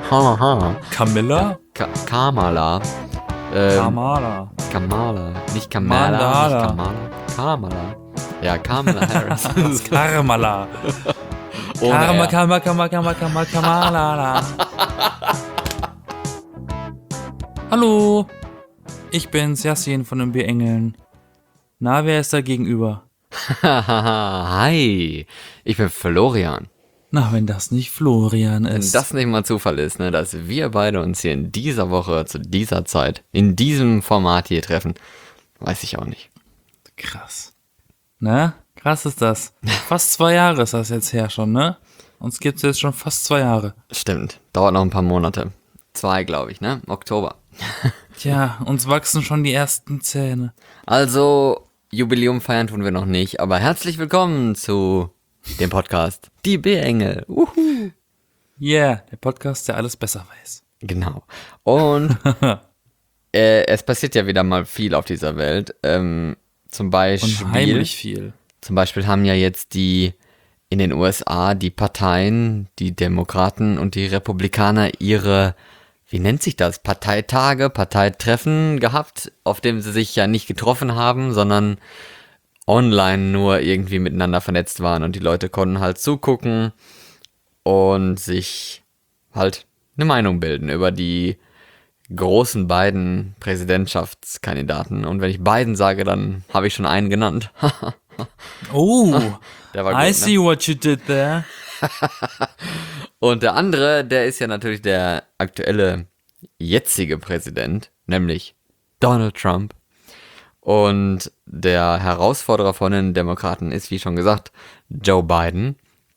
Haha. Camilla? Kamala. Kamala. Kamala. Nicht Kamala, Mandala. nicht Kamala. Kamala. Ja, Kamala Harris. Karmala. Ohne R. Kamalala. Hallo, ich bin's, Yassin von den B-Engeln. Na, wer ist da gegenüber? Hi, ich bin Florian. Na, wenn das nicht Florian Wenn ist. das nicht mal Zufall ist, ne, dass wir beide uns hier in dieser Woche, zu dieser Zeit, in diesem Format hier treffen, weiß ich auch nicht. Krass. Ne? Krass ist das. Fast 2 Jahre ist das jetzt her schon, ne? Uns gibt's jetzt schon fast 2 Jahre. Stimmt, dauert noch ein paar Monate. 2, glaube ich, ne? Oktober. Tja, uns wachsen schon die ersten Zähne. Also, Jubiläum feiern tun wir noch nicht, aber herzlich willkommen zu dem Podcast Die B-Engel. Yeah, der Podcast, der alles besser weiß. Genau. Und es passiert ja wieder mal viel auf dieser Welt. Unheimlich viel. Zum Beispiel haben ja jetzt in den USA die Parteien, die Demokraten und die Republikaner ihre, wie nennt sich das, Parteitage, Parteitreffen gehabt, auf dem sie sich ja nicht getroffen haben, sondern online nur irgendwie miteinander vernetzt waren und die Leute konnten halt zugucken und sich halt eine Meinung bilden über die großen beiden Präsidentschaftskandidaten. Und wenn ich beiden sage, dann habe ich schon einen genannt. Oh, Der war I gut, see what you did there. Und der andere, der ist ja natürlich der aktuelle, jetzige Präsident, nämlich Donald Trump. Und der Herausforderer von den Demokraten ist, wie schon gesagt, Joe Biden.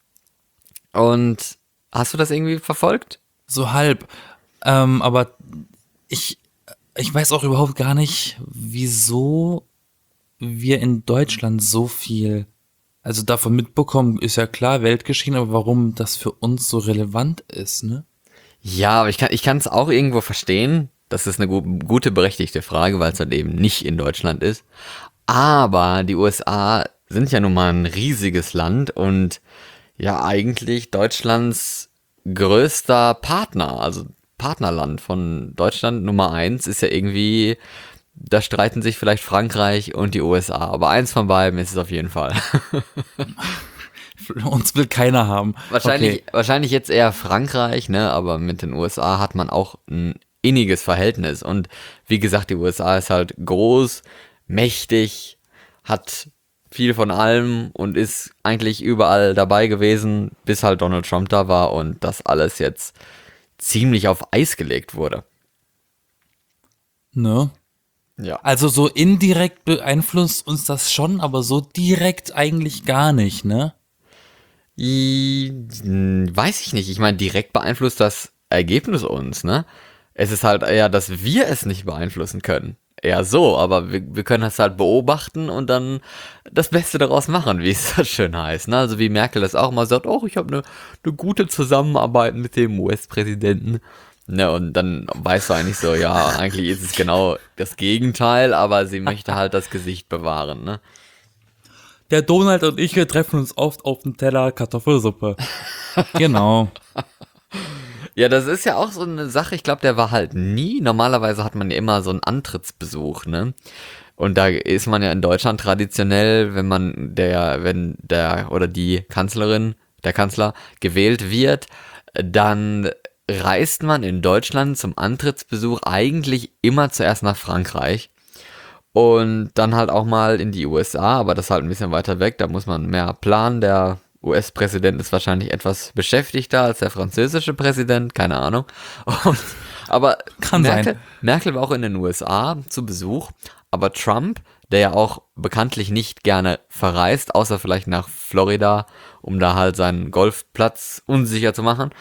Und hast du das irgendwie verfolgt? So halb. Aber ich weiß auch überhaupt gar nicht, wieso wir in Deutschland so viel, also davon mitbekommen, ist ja klar, Weltgeschehen, aber warum das für uns so relevant ist, ne? Ja, aber ich kann es auch irgendwo verstehen. Das ist eine gute, berechtigte Frage, weil es halt eben nicht in Deutschland ist. Aber die USA sind ja nun mal ein riesiges Land und ja eigentlich Deutschlands größter Partner, also Partnerland von Deutschland Nummer 1 ist ja irgendwie, da streiten sich vielleicht Frankreich und die USA, aber eins von beiden ist es auf jeden Fall. Uns will keiner haben. Wahrscheinlich jetzt eher Frankreich, ne, aber mit den USA hat man auch ein inniges Verhältnis und wie gesagt, die USA ist halt groß, mächtig, hat viel von allem und ist eigentlich überall dabei gewesen, bis halt Donald Trump da war und das alles jetzt ziemlich auf Eis gelegt wurde. Ne? Ja. Also so indirekt beeinflusst uns das schon, aber so direkt eigentlich gar nicht, ne? Weiß ich nicht. Ich meine, direkt beeinflusst das Ergebnis uns, ne? Es ist halt eher, dass wir es nicht beeinflussen können. Eher so, aber wir können das halt beobachten und dann das Beste daraus machen, wie es so schön heißt. Ne? Also wie Merkel das auch mal sagt, oh, ich habe eine gute Zusammenarbeit mit dem US-Präsidenten. Ne, und dann weißt du eigentlich so, ja, eigentlich ist es genau das Gegenteil, aber sie möchte halt das Gesicht bewahren, ne? Der Donald und ich, wir treffen uns oft auf dem Teller Kartoffelsuppe. Genau. Ja, das ist ja auch so eine Sache, ich glaube, der war halt nie. Normalerweise hat man ja immer so einen Antrittsbesuch, ne? Und da ist man ja in Deutschland traditionell, wenn der oder die Kanzlerin, der Kanzler gewählt wird, dann reist man in Deutschland zum Antrittsbesuch eigentlich immer zuerst nach Frankreich und dann halt auch mal in die USA, aber das ist halt ein bisschen weiter weg, da muss man mehr planen. Der US-Präsident ist wahrscheinlich etwas beschäftigter als der französische Präsident, keine Ahnung. Aber Kann sein. Merkel war auch in den USA zu Besuch, aber Trump, der ja auch bekanntlich nicht gerne verreist, außer vielleicht nach Florida, um da halt seinen Golfplatz unsicher zu machen,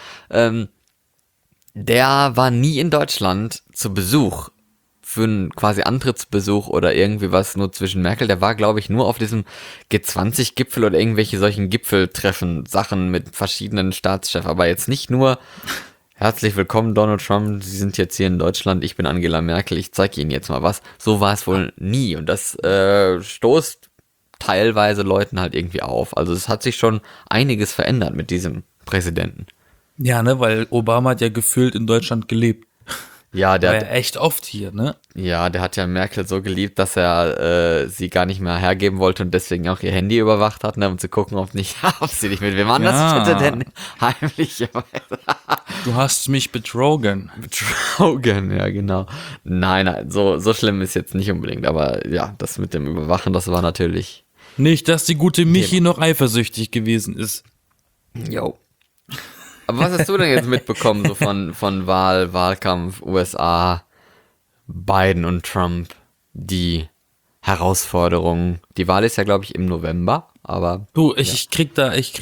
der war nie in Deutschland zu Besuch für einen quasi Antrittsbesuch oder irgendwie was nur zwischen Merkel. Der war, glaube ich, nur auf diesem G20-Gipfel oder irgendwelche solchen Gipfeltreffen, Sachen mit verschiedenen Staatschefs, aber jetzt nicht nur herzlich willkommen Donald Trump, Sie sind jetzt hier in Deutschland, ich bin Angela Merkel, ich zeige Ihnen jetzt mal was. So war es wohl nie und das stoßt teilweise Leuten halt irgendwie auf. Also es hat sich schon einiges verändert mit diesem Präsidenten. Ja, ne, weil Obama hat ja gefühlt in Deutschland gelebt. Ja, War der ja hat, echt oft hier, ne? der hat ja Merkel so geliebt, dass er sie gar nicht mehr hergeben wollte und deswegen auch ihr Handy überwacht hat, ne, um zu gucken, ob sie nicht mit wem anders Ja. chattet, denn heimlich Du hast mich betrogen. betrogen, ja genau. Nein, so schlimm ist jetzt nicht unbedingt, aber ja, das mit dem Überwachen, das war natürlich, Nicht, dass die gute Michi noch eifersüchtig gewesen ist. yo. Aber was hast du denn jetzt mitbekommen, so von Wahlkampf, USA, Biden und Trump, die Herausforderungen? Die Wahl ist ja, glaube ich, im November, aber Du, ich krieg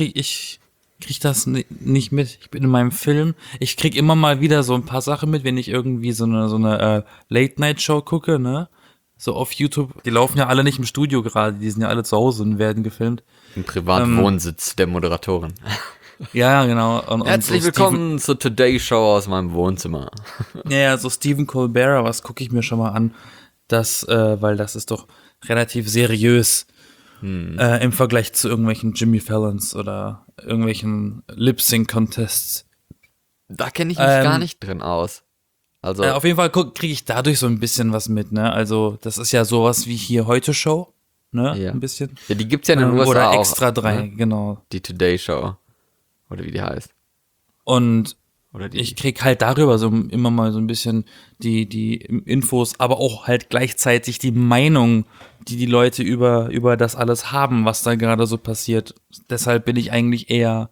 das nicht mit. Ich bin in meinem Film. Ich krieg immer mal wieder so ein paar Sachen mit, wenn ich irgendwie so eine Late-Night-Show gucke, ne? So auf YouTube. Die laufen ja alle nicht im Studio gerade, die sind ja alle zu Hause und werden gefilmt. im Privatwohnsitz der Moderatorin. Ja, genau. Und Herzlich so willkommen zur Today Show aus meinem Wohnzimmer. So Stephen Colbert, was gucke ich mir schon mal an, weil das ist doch relativ seriös im Vergleich zu irgendwelchen Jimmy Fallons oder irgendwelchen Lip-Sync-Contests. Da kenne ich mich gar nicht drin aus. Also, Auf jeden Fall kriege ich dadurch so ein bisschen was mit, ne? Also, das ist ja sowas wie hier Heute-Show, ne? ja. Ein bisschen. Ja, die gibt's ja in den USA Oder auch. Extra 3, ne? genau. Die Today Show. Oder wie die heißt. Und Oder die. ich krieg halt darüber so immer mal so ein bisschen die Infos, aber auch halt gleichzeitig die Meinung, die Leute über das alles haben, was da gerade so passiert. Deshalb bin ich eigentlich eher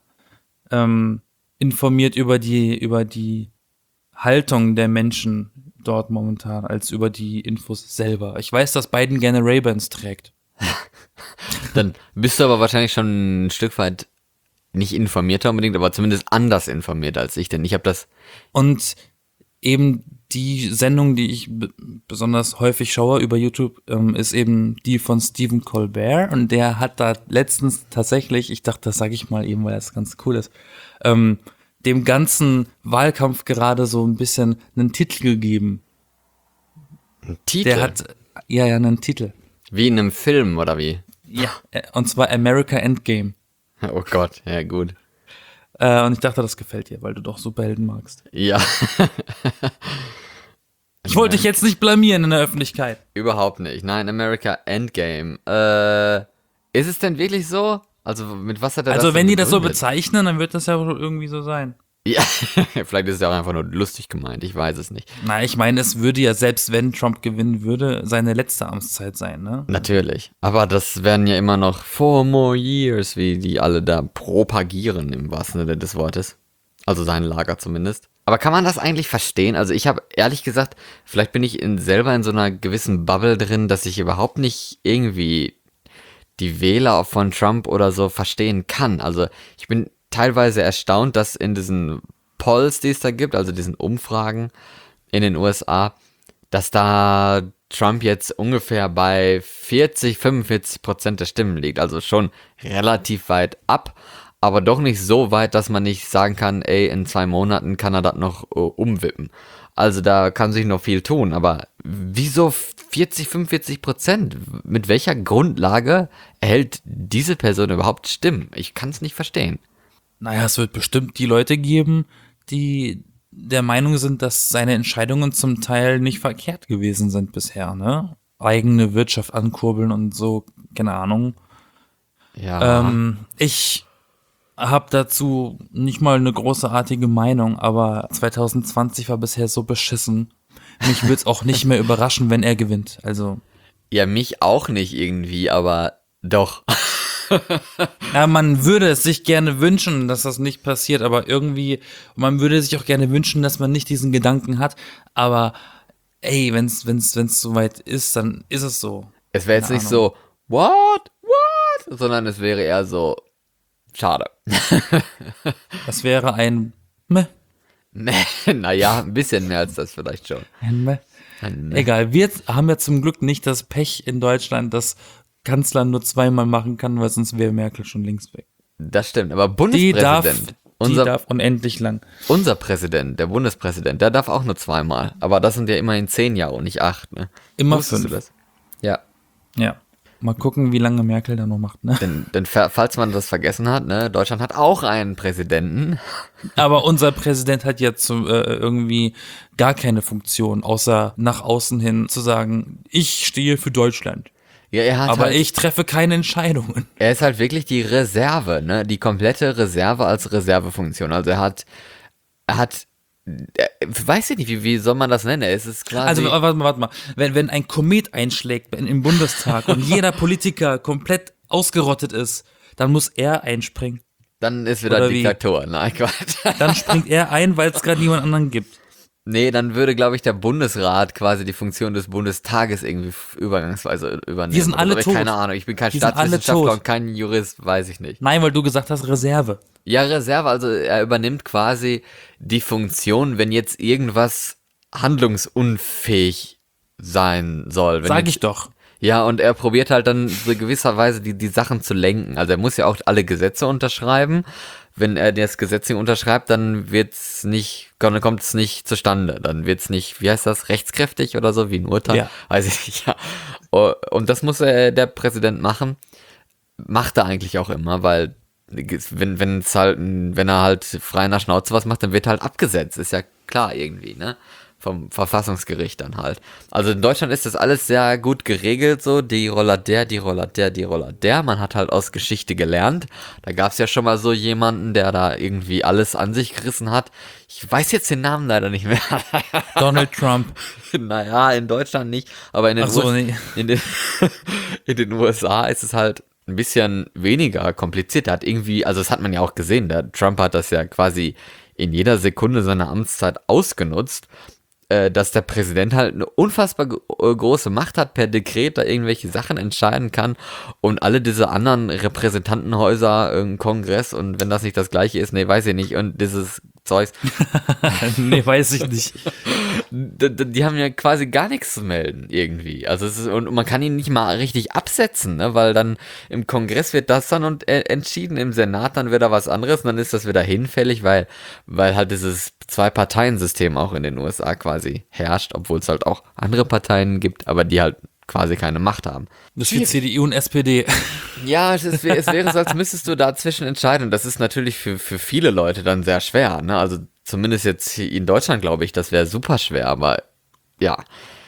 informiert über die Haltung der Menschen dort momentan, als über die Infos selber. Ich weiß, dass Biden gerne Ray-Bans trägt. Dann bist du aber wahrscheinlich schon ein Stück weit nicht informierter unbedingt, aber zumindest anders informiert als ich, denn ich habe das. Und eben die Sendung, die ich besonders häufig schaue über YouTube, ist eben die von Stephen Colbert. Und der hat da letztens tatsächlich, ich dachte, das sage ich mal eben, weil das ganz cool ist, dem ganzen Wahlkampf gerade so ein bisschen einen Titel gegeben. Ein Titel? Der hat, einen Titel. Wie in einem Film, oder wie? Ja. Und zwar America Endgame. Oh Gott, ja gut. Und ich dachte, das gefällt dir, weil du doch Superhelden magst. Ja. Ich wollte dich jetzt nicht blamieren in der Öffentlichkeit. Überhaupt nicht. Nein, America Endgame. Ist es denn wirklich so? Also mit was hat er das Also wenn denn die das so begründet? bezeichnen, dann wird das ja wohl irgendwie so sein. Ja, vielleicht ist es ja auch einfach nur lustig gemeint, ich weiß es nicht. Na, ich meine, es würde ja, selbst wenn Trump gewinnen würde, seine letzte Amtszeit sein, ne? Natürlich. Aber das werden ja immer noch 4 more years, wie die alle da propagieren, im wahrsten Sinne des Wortes. Also sein Lager zumindest. Aber kann man das eigentlich verstehen? Also ich habe ehrlich gesagt, vielleicht bin ich selber in so einer gewissen Bubble drin, dass ich überhaupt nicht irgendwie die Wähler von Trump oder so verstehen kann. Also ich bin teilweise erstaunt, dass in diesen Polls, die es da gibt, also diesen Umfragen in den USA, dass da Trump jetzt ungefähr bei 40-45% der Stimmen liegt. Also schon relativ weit ab, aber doch nicht so weit, dass man nicht sagen kann, ey, in 2 Monaten kann er das noch umwippen. Also da kann sich noch viel tun, aber wieso 40-45%? Mit welcher Grundlage erhält diese Person überhaupt Stimmen? Ich kann es nicht verstehen. Naja, es wird bestimmt die Leute geben, die der Meinung sind, dass seine Entscheidungen zum Teil nicht verkehrt gewesen sind bisher, ne? Eigene Wirtschaft ankurbeln und so, keine Ahnung. Ja. Ich habe dazu nicht mal eine großartige Meinung, aber 2020 war bisher so beschissen. Mich würde es auch nicht mehr überraschen, wenn er gewinnt. Also, Ja, mich auch nicht irgendwie, aber doch. ja, man würde es sich gerne wünschen, dass das nicht passiert, aber irgendwie, man würde sich auch gerne wünschen, dass man nicht diesen Gedanken hat, aber ey, wenn's soweit ist, dann ist es so. Es wäre jetzt Keine nicht Ahnung. so, what? Sondern es wäre eher so, schade. Das wäre ein Meh. Naja, ein bisschen mehr als das vielleicht schon. Ein Meh. Ein- Egal, wir haben ja zum Glück nicht das Pech in Deutschland, dass Kanzler nur zweimal machen kann, weil sonst wäre Merkel schon längst weg. Das stimmt, aber Die darf Bundespräsident, unendlich lang. unser Präsident, der Bundespräsident, der darf auch nur 2-mal. Aber das sind ja immerhin 10 Jahre und nicht 8, ne? Immer Wusstest 5. du das? Ja. Ja. Mal gucken, wie lange Merkel da noch macht, ne? Denn falls man das vergessen hat, ne, Deutschland hat auch einen Präsidenten. Aber unser Präsident hat jetzt irgendwie gar keine Funktion, außer nach außen hin zu sagen, ich stehe für Deutschland. Ja, Aber ich treffe keine Entscheidungen. Er ist halt wirklich die Reserve, ne, die komplette Reserve als Reservefunktion. Also er weiß ich nicht, wie soll man das nennen? Es ist quasi. Also warte mal. Wenn ein Komet einschlägt im Bundestag und jeder Politiker komplett ausgerottet ist, dann muss er einspringen. Dann ist wieder Oder Diktator. Nein, Quatsch. Dann springt er ein, weil es gerade niemand anderen gibt. Nee, dann würde, glaube ich, der Bundesrat quasi die Funktion des Bundestages irgendwie übergangsweise übernehmen. Die sind alle tot. Keine Ahnung, ich bin kein Die sind alle Staatswissenschaftler tot. und kein Jurist, weiß ich nicht. Nein, weil du gesagt hast, Reserve. Ja, Reserve, also er übernimmt quasi die Funktion, wenn jetzt irgendwas handlungsunfähig sein soll. Wenn Sag jetzt, ich doch. Ja, und er probiert halt dann so gewisserweise die Sachen zu lenken. Also er muss ja auch alle Gesetze unterschreiben. Wenn er das Gesetz nicht unterschreibt, dann kommt es nicht zustande. Dann wird es nicht, wie heißt das, rechtskräftig oder so, wie ein Urteil? Ja. Weiß ich nicht, ja. Und das muss der Präsident machen. Macht er eigentlich auch immer, weil wenn er halt frei nach Schnauze was macht, dann wird er halt abgesetzt. Ist ja klar irgendwie, ne? Vom Verfassungsgericht dann halt. Also in Deutschland ist das alles sehr gut geregelt, so die Roller der. Man hat halt aus Geschichte gelernt. Da gab es ja schon mal so jemanden, der da irgendwie alles an sich gerissen hat. Ich weiß jetzt den Namen leider nicht mehr. Donald Trump. Naja, in Deutschland nicht, aber in den, Nee. in den USA ist es halt ein bisschen weniger kompliziert. Der hat irgendwie, also das hat man ja auch gesehen, der Trump hat das ja quasi in jeder Sekunde seiner Amtszeit ausgenutzt, dass der Präsident halt eine unfassbar große Macht hat, per Dekret da irgendwelche Sachen entscheiden kann und alle diese anderen Repräsentantenhäuser im Kongress und wenn das nicht das gleiche ist, nee, weiß ich nicht, und dieses Zeugs. Nee, weiß ich nicht. Die haben ja quasi gar nichts zu melden irgendwie. Also und man kann ihn nicht mal richtig absetzen, ne? Weil dann im Kongress wird das dann entschieden, im Senat dann wieder was anderes und dann ist das wieder hinfällig, weil halt dieses Zwei-Parteien-System auch in den USA quasi herrscht, obwohl es halt auch andere Parteien gibt, aber die halt quasi keine Macht haben. Das ist wie CDU und SPD. Ja, es wäre so, als müsstest du dazwischen entscheiden. Und das ist natürlich für viele Leute dann sehr schwer, ne? Also zumindest jetzt hier in Deutschland, glaube ich, das wäre super schwer, aber ja.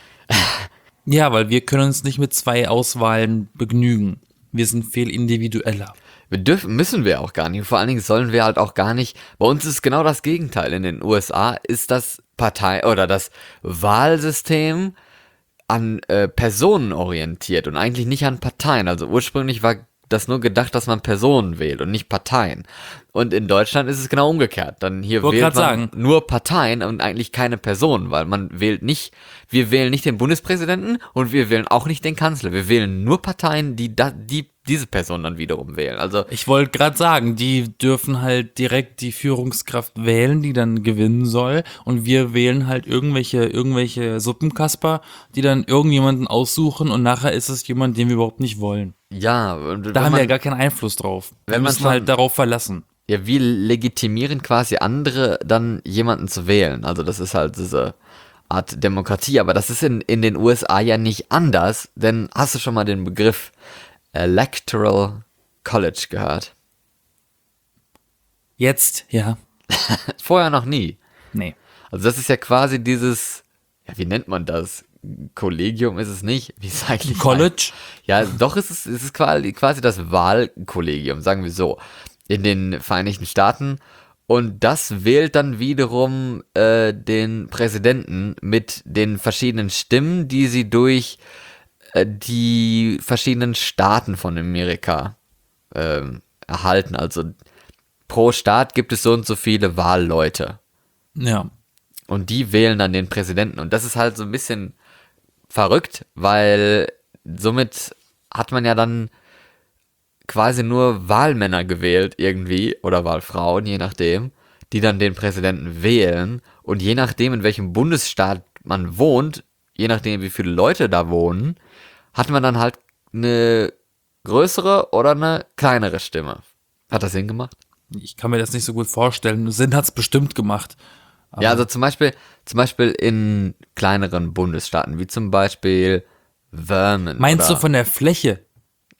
Ja, weil wir können uns nicht mit 2 Auswahlen begnügen. Wir sind viel individueller. Müssen wir auch gar nicht. Vor allen Dingen sollen wir halt auch gar nicht. Bei uns ist genau das Gegenteil. In den USA ist das das Wahlsystem an Personen orientiert und eigentlich nicht an Parteien. Also ursprünglich war das nur gedacht, dass man Personen wählt und nicht Parteien. Und in Deutschland ist es genau umgekehrt. Dann hier wählt man nur Parteien und eigentlich keine Personen, weil wir wählen nicht den Bundespräsidenten und wir wählen auch nicht den Kanzler. Wir wählen nur Parteien, die diese Person dann wiederum wählen. Also ich wollte gerade sagen, die dürfen halt direkt die Führungskraft wählen, die dann gewinnen soll. Und wir wählen halt irgendwelche Suppenkasper, die dann irgendjemanden aussuchen und nachher ist es jemand, den wir überhaupt nicht wollen. ja, Da haben wir ja gar keinen Einfluss drauf. Wir müssen halt darauf verlassen. Ja, wir legitimieren quasi andere, dann jemanden zu wählen. Also das ist halt diese Art Demokratie. Aber das ist in den USA ja nicht anders, denn hast du schon mal den Begriff Electoral College gehört? Jetzt, ja. Vorher noch nie. Nee. Also das ist ja quasi dieses, ja, wie nennt man das? Kollegium ist es nicht. Wie ist es eigentlich? College? Ja, doch, es ist quasi das Wahlkollegium, sagen wir so, in den Vereinigten Staaten. Und das wählt dann wiederum den Präsidenten mit den verschiedenen Stimmen, die sie durch die verschiedenen Staaten von Amerika erhalten. Also pro Staat gibt es so und so viele Wahlleute. Ja. Und die wählen dann den Präsidenten. Und das ist halt so ein bisschen verrückt, weil somit hat man ja dann quasi nur Wahlmänner gewählt irgendwie oder Wahlfrauen, je nachdem, die dann den Präsidenten wählen. Und je nachdem, in welchem Bundesstaat man wohnt, je nachdem, wie viele Leute da wohnen, hat man dann halt eine größere oder eine kleinere Stimme. Hat das Sinn gemacht? Ich kann mir das nicht so gut vorstellen. Sinn hat's bestimmt gemacht. Aber Ja, also zum Beispiel in kleineren Bundesstaaten, wie zum Beispiel Vermont. meinst du oder, von der Fläche?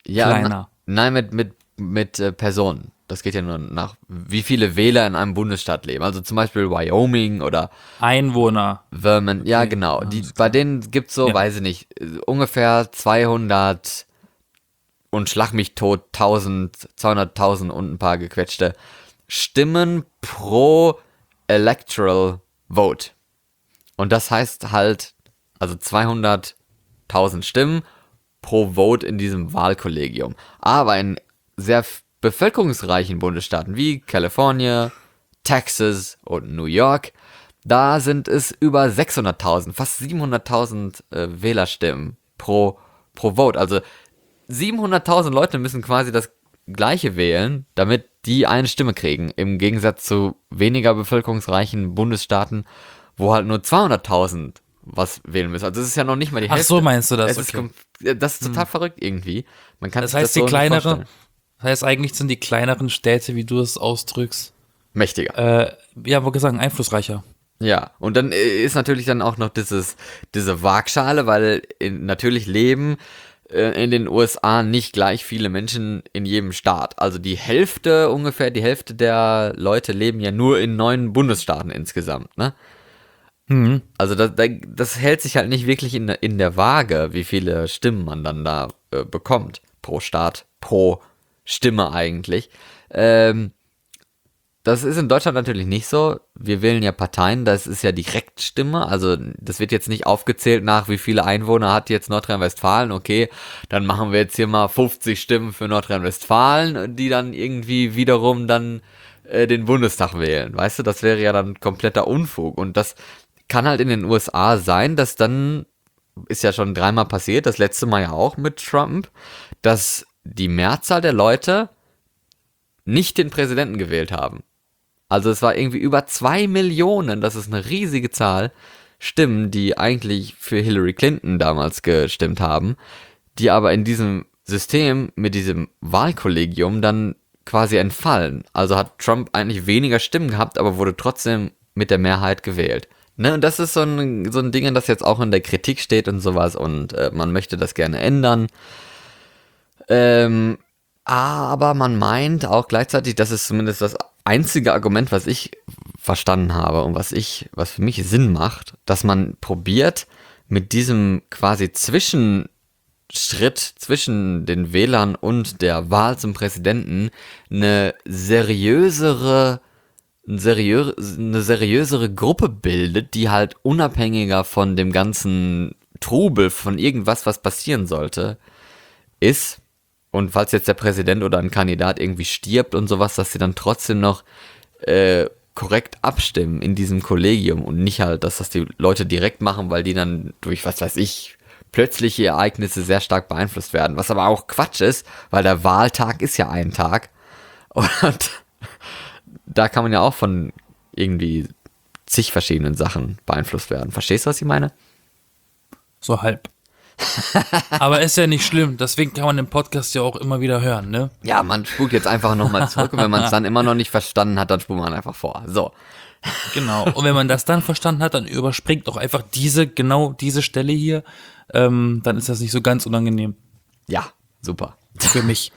Ja, kleiner. nein, mit Personen. Das geht ja nur nach, wie viele Wähler in einem Bundesstaat leben. Also zum Beispiel Wyoming oder Einwohner. Vermont. Ja, Okay, genau. alles Bei klar. denen gibt's so, Ja. weiß ich nicht, ungefähr 200 und schlag mich tot, 200.000 und ein paar gequetschte Stimmen pro Electoral Vote. Und das heißt halt, also 200.000 Stimmen pro Vote in diesem Wahlkollegium. Aber in sehr bevölkerungsreichen Bundesstaaten wie Kalifornien, Texas und New York, da sind es über 600.000, fast 700.000 Wählerstimmen pro Vote. Also 700.000 Leute müssen quasi das Gleiche wählen, damit die eine Stimme kriegen. Im Gegensatz zu weniger bevölkerungsreichen Bundesstaaten, wo halt nur 200.000 was wählen müssen. Also es ist ja noch nicht mal die Ach Hälfte. so, meinst du das? Es ist Okay. das ist total verrückt irgendwie. Man kann Das sich heißt, so die nicht kleinere, vorstellen. das heißt, eigentlich sind die kleineren Städte, wie du es ausdrückst, Mächtiger. ja, wollte sagen, einflussreicher. Ja, und dann ist natürlich dann auch noch diese Waagschale, weil natürlich leben in den USA nicht gleich viele Menschen in jedem Staat. Also ungefähr die Hälfte der Leute leben ja nur in 9 Bundesstaaten insgesamt, ne? Also das hält sich halt nicht wirklich in der Waage, wie viele Stimmen man dann da bekommt pro Staat, pro Stimme eigentlich. Das ist in Deutschland natürlich nicht so. Wir wählen ja Parteien, das ist ja Direktstimme. Also das wird jetzt nicht aufgezählt nach, wie viele Einwohner hat jetzt Nordrhein-Westfalen. Okay, dann machen wir jetzt hier mal 50 Stimmen für Nordrhein-Westfalen, die dann irgendwie wiederum dann den Bundestag wählen. Weißt du, das wäre ja dann kompletter Unfug. Und das kann halt in den USA sein, dass dann, ist ja schon 3-mal passiert, das letzte Mal ja auch mit Trump, dass die Mehrzahl der Leute nicht den Präsidenten gewählt haben. Also es war irgendwie über 2 Millionen, das ist eine riesige Zahl, Stimmen, die eigentlich für Hillary Clinton damals gestimmt haben, die aber in diesem System mit diesem Wahlkollegium dann quasi entfallen. Also hat Trump eigentlich weniger Stimmen gehabt, aber wurde trotzdem mit der Mehrheit gewählt. Ne, und das ist so ein Ding, das jetzt auch in der Kritik steht und sowas und man möchte das gerne ändern. Aber man meint auch gleichzeitig, das ist zumindest das einzige Argument, was ich verstanden habe und was für mich Sinn macht, dass man probiert, mit diesem quasi Zwischenschritt zwischen den Wählern und der Wahl zum Präsidenten eine seriösere Gruppe bildet, die halt unabhängiger von dem ganzen Trubel, von irgendwas, was passieren sollte, ist. Und falls jetzt der Präsident oder ein Kandidat irgendwie stirbt und sowas, dass sie dann trotzdem noch korrekt abstimmen in diesem Kollegium und nicht halt, dass das die Leute direkt machen, weil die dann durch, was weiß ich, plötzliche Ereignisse sehr stark beeinflusst werden. Was aber auch Quatsch ist, weil der Wahltag ist ja ein Tag. Und da kann man ja auch von irgendwie zig verschiedenen Sachen beeinflusst werden. Verstehst du, was ich meine? So halb. Aber ist ja nicht schlimm, deswegen kann man den Podcast ja auch immer wieder hören, ne? Ja, man spult jetzt einfach nochmal zurück und wenn man es dann immer noch nicht verstanden hat, dann spult man einfach vor. So. Genau. Und wenn man das dann verstanden hat, dann überspringt doch einfach genau diese Stelle hier. Dann ist das nicht so ganz unangenehm Ja, super. für mich.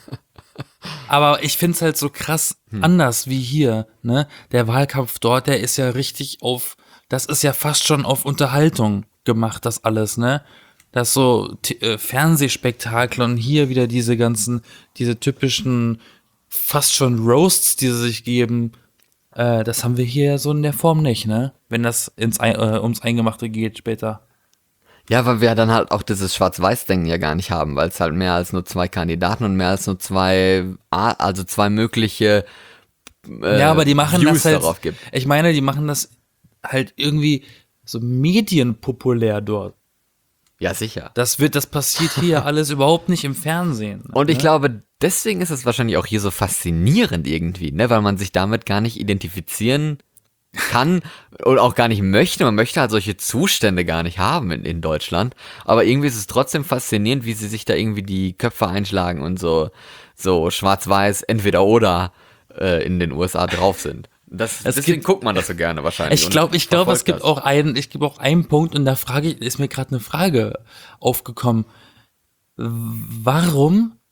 Aber ich find's halt so krass anders wie hier, ne? Der Wahlkampf dort, der ist ja richtig das ist ja fast schon auf Unterhaltung gemacht, das alles, ne? Das so Fernsehspektakel und hier wieder diese typischen fast schon Roasts, die sie sich geben. Das haben wir hier so in der Form nicht, ne? Wenn das ums Eingemachte geht später. Ja, weil wir dann halt auch dieses Schwarz-Weiß-Denken ja gar nicht haben, weil es halt mehr als nur 2 Kandidaten und mehr als nur 2 mögliche Ja, aber die machen Views das halt, darauf gibt. ich meine, die machen das halt irgendwie so medienpopulär dort. Ja, sicher. Das passiert hier alles überhaupt nicht im Fernsehen. Und ich ne? glaube, deswegen ist es wahrscheinlich auch hier so faszinierend irgendwie, ne, weil man sich damit gar nicht identifizieren kann oder auch gar nicht möchte. Man möchte halt solche Zustände gar nicht haben in Deutschland. Aber irgendwie ist es trotzdem faszinierend, wie sie sich da irgendwie die Köpfe einschlagen und so schwarz-weiß, entweder oder in den USA drauf sind. Deswegen guckt man das so gerne wahrscheinlich. Ich glaube, es gibt auch einen Punkt und ist mir gerade eine Frage aufgekommen. Warum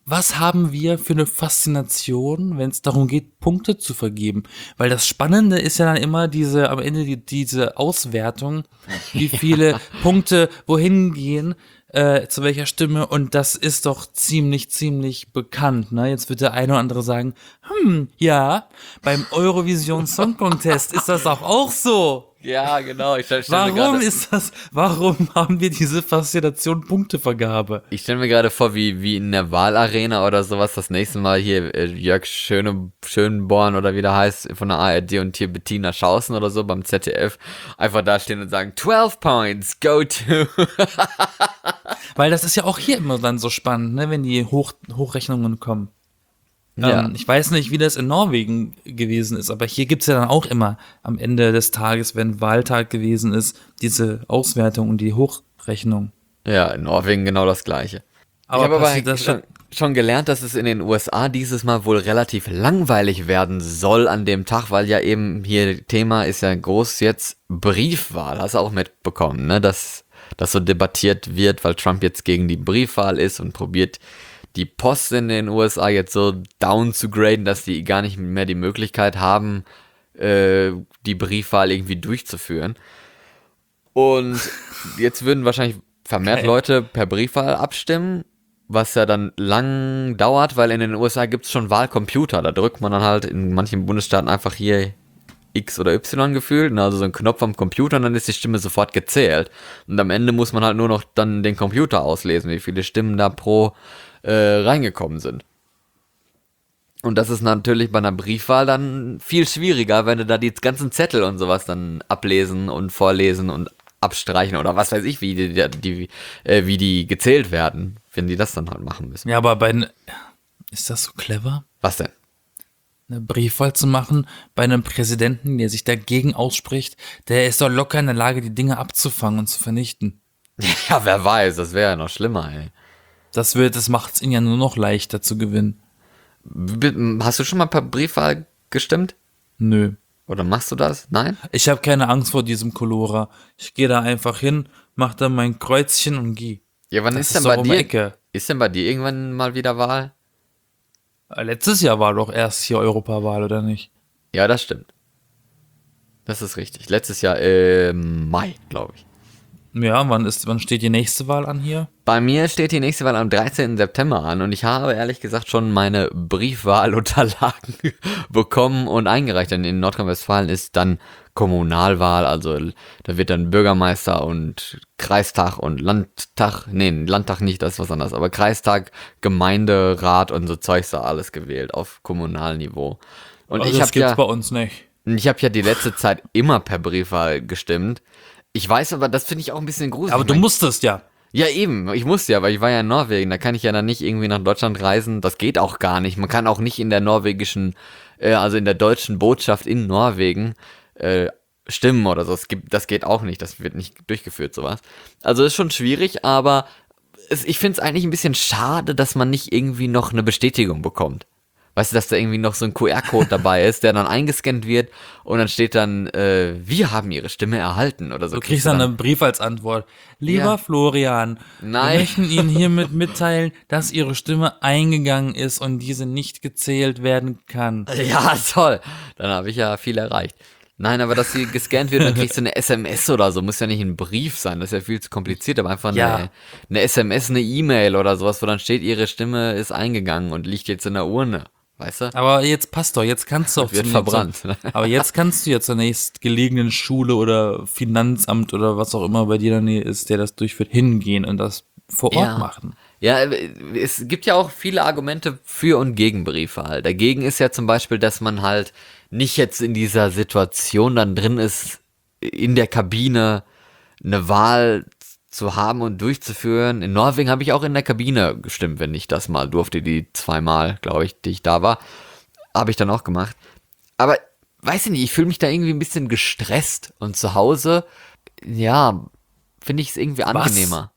was haben wir für eine Faszination, wenn es darum geht, Punkte zu vergeben? Weil das Spannende ist ja dann immer am Ende diese Auswertung, wie viele Punkte wohin gehen, zu welcher Stimme, und das ist doch ziemlich bekannt, ne? Jetzt wird der eine oder andere sagen, ja, beim Eurovision Song Contest ist das auch so. Ja, genau. Warum haben wir diese Faszination Punktevergabe? Ich stelle mir gerade vor, wie in der Wahlarena oder sowas das nächste Mal hier Jörg Schönborn oder wie der heißt von der ARD und hier Bettina Schausen oder so beim ZDF einfach da stehen und sagen 12 Points, go to. Weil das ist ja auch hier immer dann so spannend, ne, wenn die Hochrechnungen kommen. Ja. Ich weiß nicht, wie das in Norwegen gewesen ist, aber hier gibt's ja dann auch immer am Ende des Tages, wenn Wahltag gewesen ist, diese Auswertung und die Hochrechnung. Ja, in Norwegen genau das Gleiche. Aber ich habe passiert aber das schon gelernt, dass es in den USA dieses Mal wohl relativ langweilig werden soll an dem Tag, weil ja eben hier Thema ist ja groß jetzt Briefwahl. Hast du auch mitbekommen, ne? Dass das so debattiert wird, weil Trump jetzt gegen die Briefwahl ist und probiert die Post in den USA jetzt so down zu graden, dass die gar nicht mehr die Möglichkeit haben, die Briefwahl irgendwie durchzuführen. Und jetzt würden wahrscheinlich vermehrt Leute per Briefwahl abstimmen, was ja dann lang dauert, weil in den USA gibt es schon Wahlcomputer. Da drückt man dann halt in manchen Bundesstaaten einfach hier X oder Y gefühlt, also so ein Knopf am Computer und dann ist die Stimme sofort gezählt. Und am Ende muss man halt nur noch dann den Computer auslesen, wie viele Stimmen da pro reingekommen sind. Und das ist natürlich bei einer Briefwahl dann viel schwieriger, wenn du da die ganzen Zettel und sowas dann ablesen und vorlesen und abstreichen oder was weiß ich, wie die gezählt werden, wenn die das dann halt machen müssen. Ja, aber ist das so clever? Was denn? Eine Briefwahl zu machen bei einem Präsidenten, der sich dagegen ausspricht, der ist doch locker in der Lage, die Dinge abzufangen und zu vernichten. Ja, wer weiß, das wäre ja noch schlimmer, ey. Das macht es ihnen ja nur noch leichter zu gewinnen. Hast du schon mal per Briefwahl gestimmt? Nö. Oder machst du das? Nein? Ich habe keine Angst vor diesem Colora. Ich gehe da einfach hin, mach da mein Kreuzchen und geh. Ja, wann Das ist denn doch bei um die dir? Ecke. Ist denn bei dir irgendwann mal wieder Wahl? Letztes Jahr war doch erst hier Europawahl, oder nicht? Ja, das stimmt. Das ist richtig. Letztes Jahr im Mai, glaube ich. Ja, wann steht die nächste Wahl an hier? Bei mir steht die nächste Wahl am 13. September an und ich habe ehrlich gesagt schon meine Briefwahlunterlagen bekommen und eingereicht. Denn in Nordrhein-Westfalen ist dann Kommunalwahl, also da wird dann Bürgermeister und Kreistag und Landtag, nee, Landtag nicht, das ist was anderes, aber Kreistag, Gemeinderat und so Zeugs da alles gewählt auf Kommunalniveau. Und Also das gibt's bei uns nicht. ich habe ja die letzte Zeit immer per Briefwahl gestimmt. Ich weiß aber, das finde ich auch ein bisschen gruselig. Aber du musstest ja. Ja, eben. Ich musste ja, weil ich war ja in Norwegen. Da kann ich ja dann nicht irgendwie nach Deutschland reisen. Das geht auch gar nicht. Man kann auch nicht in der norwegischen, also in der deutschen Botschaft in Norwegen stimmen oder so. Das geht auch nicht. Das wird nicht durchgeführt, sowas. Also ist schon schwierig, aber ich finde es eigentlich ein bisschen schade, dass man nicht irgendwie noch eine Bestätigung bekommt. Weißt du, dass da irgendwie noch so ein QR-Code dabei ist, der dann eingescannt wird und dann steht dann, wir haben ihre Stimme erhalten oder so. Du kriegst dann einen Brief als Antwort. Lieber Ja. Florian, Nein. wir möchten Ihnen hiermit mitteilen, dass Ihre Stimme eingegangen ist und diese nicht gezählt werden kann. Ja, toll. Dann habe ich ja viel erreicht. Nein, aber dass sie gescannt wird, dann kriegst du eine SMS oder so. Muss ja nicht ein Brief sein, das ist ja viel zu kompliziert, aber einfach Ja. eine SMS, eine E-Mail oder sowas, wo dann steht, ihre Stimme ist eingegangen und liegt jetzt in der Urne. Weißt du? Aber jetzt passt doch, jetzt kannst du auch Wird verbrannt. Aber jetzt kannst du ja zur nächstgelegenen Schule oder Finanzamt oder was auch immer bei dir in der Nähe ist, der das durchführt, hingehen und das vor Ort Ja. machen. Ja, es gibt ja auch viele Argumente für und gegen Briefwahl. Dagegen ist ja zum Beispiel, dass man halt nicht jetzt in dieser Situation dann drin ist, in der Kabine eine Wahl zu haben und durchzuführen. In Norwegen habe ich auch in der Kabine gestimmt, wenn ich das mal durfte, die 2 Mal, glaube ich, die ich da war, habe ich dann auch gemacht. Aber, weiß ich nicht, ich fühle mich da irgendwie ein bisschen gestresst und zu Hause, ja, finde ich es irgendwie angenehmer.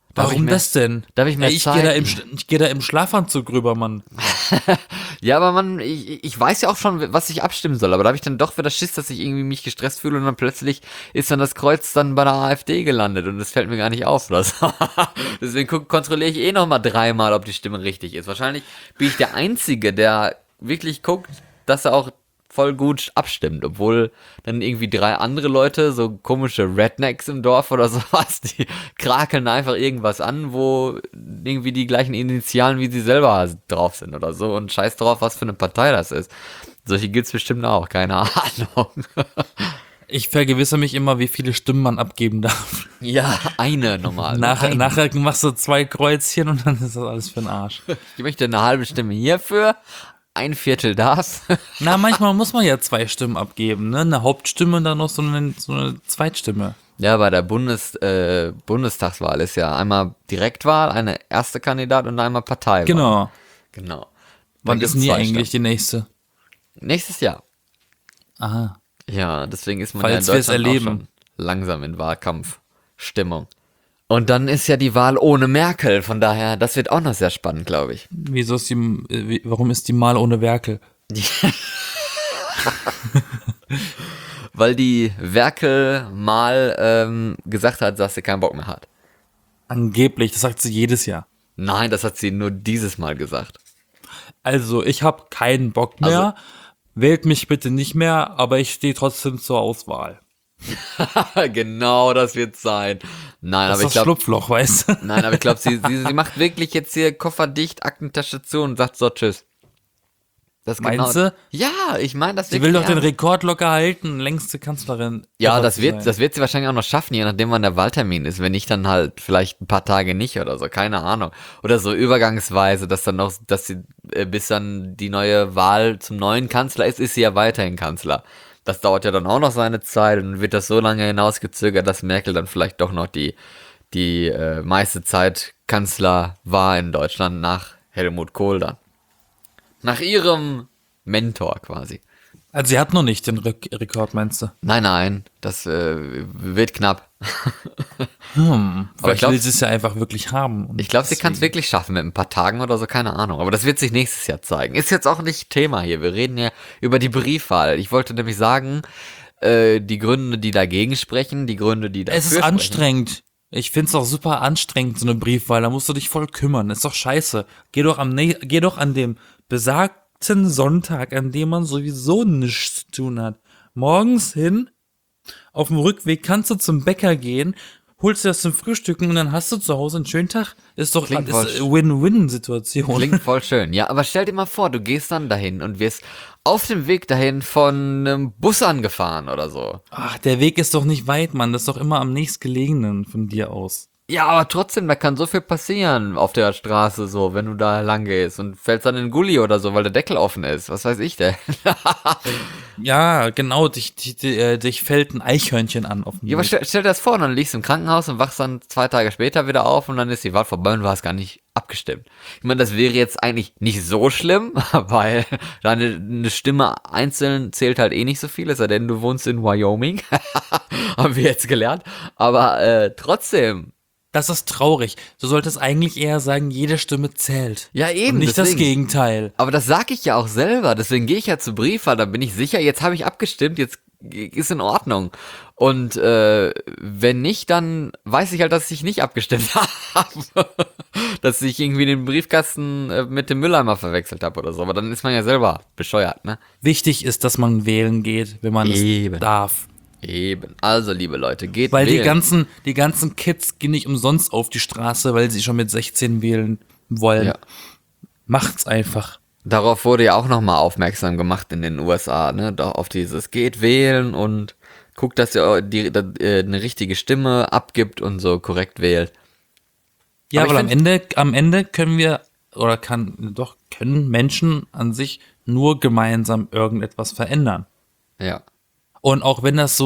Warum das denn? Darf ich mehr ich Zeit? ich geh da im Schlafanzug rüber, Mann. Ja, aber Mann, ich weiß ja auch schon, was ich abstimmen soll, aber da habe ich dann doch wieder Schiss, dass ich irgendwie mich gestresst fühle und dann plötzlich ist dann das Kreuz dann bei der AfD gelandet und das fällt mir gar nicht auf oder so. Deswegen kontrolliere ich eh nochmal 3-mal, ob die Stimme richtig ist. Wahrscheinlich bin ich der Einzige, der wirklich guckt, dass er auch voll gut abstimmt, obwohl dann irgendwie 3 andere Leute, so komische Rednecks im Dorf oder sowas, die krakeln einfach irgendwas an, wo irgendwie die gleichen Initialen wie sie selber drauf sind oder so und scheiß drauf, was für eine Partei das ist. Solche gibt's bestimmt auch, keine Ahnung. Ich vergewissere mich immer, wie viele Stimmen man abgeben darf. Ja, eine normal. Nachher machst du 2 Kreuzchen und dann ist das alles für den Arsch. Ich möchte eine halbe Stimme hierfür, 1/4 das. Na, manchmal muss man ja 2 Stimmen abgeben, ne? Eine Hauptstimme und dann noch so eine Zweitstimme. Ja, bei der Bundestagswahl ist ja einmal Direktwahl, eine erste Kandidat und einmal Parteiwahl. Genau. Da Wann gibt's ist denn hier 2 eigentlich Stimmen. die nächste? Nächstes Jahr. Aha. Ja, deswegen ist man Falls ja in wir's Deutschland auch erleben. schon langsam in Wahlkampfstimmung. Und dann ist ja die Wahl ohne Merkel, von daher, das wird auch noch sehr spannend, glaube ich. Warum ist die mal ohne Werkel? Weil die Merkel mal gesagt hat, dass sie keinen Bock mehr hat. Angeblich, das sagt sie jedes Jahr. Nein, das hat sie nur dieses Mal gesagt. Also, ich habe keinen Bock mehr. Wählt mich bitte nicht mehr, aber ich stehe trotzdem zur Auswahl. Genau, das wird sein. Nein, Das aber ich ist das glaube, Schlupfloch, weißt du? nein, aber ich glaube, sie macht wirklich jetzt hier Koffer dicht, Aktentasche zu und sagt so, tschüss. Das Meinst du? Ja, ich meine, das Sie will doch den ernst. Rekord locker halten, längste Kanzlerin. Ja, ever das zu wird sein. sie wahrscheinlich auch noch schaffen, je nachdem wann der Wahltermin ist. Wenn nicht, dann halt vielleicht ein paar Tage nicht oder so, keine Ahnung. Oder so übergangsweise, dass dann noch, dass sie, bis dann die neue Wahl zum neuen Kanzler ist sie ja weiterhin Kanzler. Das dauert ja dann auch noch seine Zeit und dann wird das so lange hinausgezögert, dass Merkel dann vielleicht doch noch die meiste Zeit Kanzler war in Deutschland nach Helmut Kohl dann. Nach ihrem Mentor quasi. Also sie hat noch nicht den Rekord, meinst du? Nein, das wird knapp. Vielleicht glaub- will sie es ja einfach wirklich haben. Und Ich glaube, sie kann es deswegen- wirklich schaffen mit ein paar Tagen oder so, keine Ahnung. Aber das wird sich nächstes Jahr zeigen. Ist jetzt auch nicht Thema hier. Wir reden ja über die Briefwahl. Ich wollte nämlich sagen, die Gründe, die dagegen sprechen, die Gründe, die dafür Es ist sprechen. anstrengend. Ich find's auch super anstrengend, so eine Briefwahl. Da musst du dich voll kümmern. Ist doch scheiße. Geh doch an dem besagten Sonntag, an dem man sowieso nichts zu tun hat, morgens hin. Auf dem Rückweg kannst du zum Bäcker gehen, holst dir das zum Frühstücken und dann hast du zu Hause einen schönen Tag. Ist doch Klingt ist voll eine Win-Win-Situation. Klingt voll schön. Ja, aber stell dir mal vor, du gehst dann dahin und wirst auf dem Weg dahin von einem Bus angefahren oder so. Ach, der Weg ist doch nicht weit, Mann. Das ist doch immer am nächstgelegenen von dir aus. Ja, aber trotzdem, da kann so viel passieren auf der Straße so, wenn du da lang gehst und fällst dann in den Gully oder so, weil der Deckel offen ist. Was weiß ich denn? Ja, genau. Dich fällt ein Eichhörnchen an auf dem Ja, aber Weg. stell dir das vor, dann liegst du im Krankenhaus und wachst dann 2 Tage später wieder auf und dann ist die Wahl vorbei und du hast gar nicht abgestimmt. Ich meine, das wäre jetzt eigentlich nicht so schlimm, weil eine Stimme einzeln zählt halt eh nicht so viel, es sei denn, du wohnst in Wyoming. Haben wir jetzt gelernt. Aber trotzdem. Das ist traurig. Du solltest eigentlich eher sagen, jede Stimme zählt. Ja, eben. Und nicht das deswegen. Gegenteil. Aber das sag ich ja auch selber. Deswegen gehe ich ja zur Briefwahl. Dann bin ich sicher, jetzt habe ich abgestimmt, jetzt ist in Ordnung. Und wenn nicht, dann weiß ich halt, dass ich nicht abgestimmt habe. Dass ich irgendwie den Briefkasten mit dem Mülleimer verwechselt habe oder so. Aber dann ist man ja selber bescheuert, ne? Wichtig ist, dass man wählen geht, wenn man Eben. es darf. Eben. Also, liebe Leute, geht Weil wählen. die ganzen Kids gehen nicht umsonst auf die Straße, weil sie schon mit 16 wählen wollen. Ja. Macht's einfach. Darauf wurde ja auch nochmal aufmerksam gemacht in den USA, ne? Doch auf dieses geht wählen und guckt, dass ihr eine richtige Stimme abgibt und so korrekt wählt. Ja, Aber weil ich am Ende können Menschen an sich nur gemeinsam irgendetwas verändern. Ja. Und auch wenn das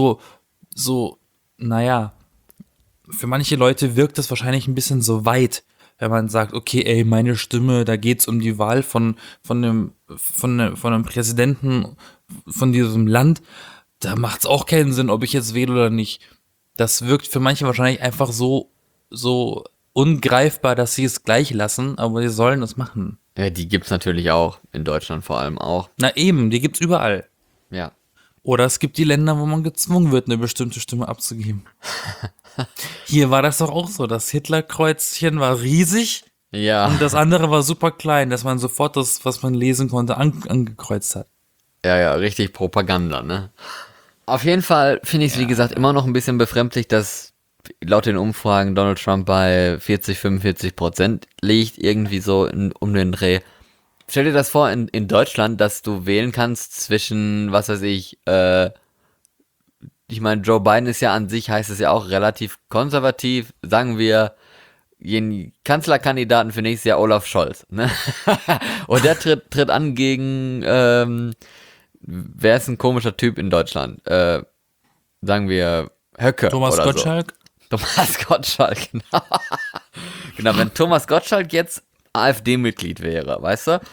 naja, für manche Leute wirkt das wahrscheinlich ein bisschen so weit, wenn man sagt, okay, ey, meine Stimme, da geht's um die Wahl von einem Präsidenten von diesem Land, da macht's auch keinen Sinn, ob ich jetzt wähle oder nicht. Das wirkt für manche wahrscheinlich einfach so ungreifbar, dass sie es gleich lassen, aber sie sollen es machen. Ja, die gibt's natürlich auch, in Deutschland vor allem auch. Na eben, die gibt's überall. Ja. Oder es gibt die Länder, wo man gezwungen wird, eine bestimmte Stimme abzugeben. Hier war das doch auch so. Das Hitlerkreuzchen war riesig Ja. und das andere war super klein, dass man sofort das, was man lesen konnte, angekreuzt hat. Ja, richtig Propaganda, ne? Auf jeden Fall finde ich es, wie gesagt, immer noch ein bisschen befremdlich, dass laut den Umfragen Donald Trump bei 40-45% liegt, irgendwie so um den Dreh. Stell dir das vor, in Deutschland, dass du wählen kannst zwischen, was weiß ich meine, Joe Biden ist ja an sich, heißt es ja auch relativ konservativ, sagen wir, den Kanzlerkandidaten für nächstes Jahr Olaf Scholz, ne? Und der tritt an gegen, wer ist ein komischer Typ in Deutschland? Sagen wir Höcke Thomas oder Gottschalk? so. Thomas Gottschalk, genau. Genau, wenn Thomas Gottschalk jetzt AfD-Mitglied wäre, weißt du?